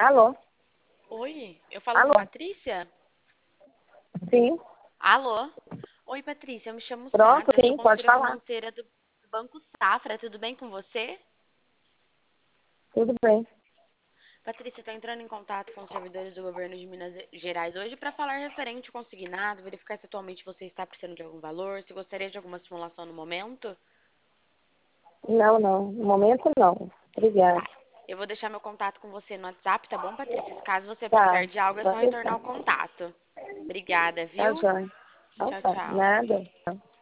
Alô? Oi, eu falo com Alô? Patrícia? Sim. Alô? Oi, Patrícia, eu me chamo Pronto, Sara, eu sou sim, pode consultora falar. financeira do Banco Safra, tudo bem com você? Tudo bem. Patrícia, estou entrando em contato com os servidores do governo de Minas Gerais hoje para falar referente ao consignado, verificar se atualmente você está precisando de algum valor, se gostaria de alguma simulação no momento. Não, não. No momento, não. Obrigada. Tá. Eu vou deixar meu contato com você no WhatsApp, tá bom, Patrícia? Caso você Tá. precisar de algo, é só Pode retornar deixar. o contato. Obrigada, Tá, viu? joia. Então Tchau, tá. tchau. Nada.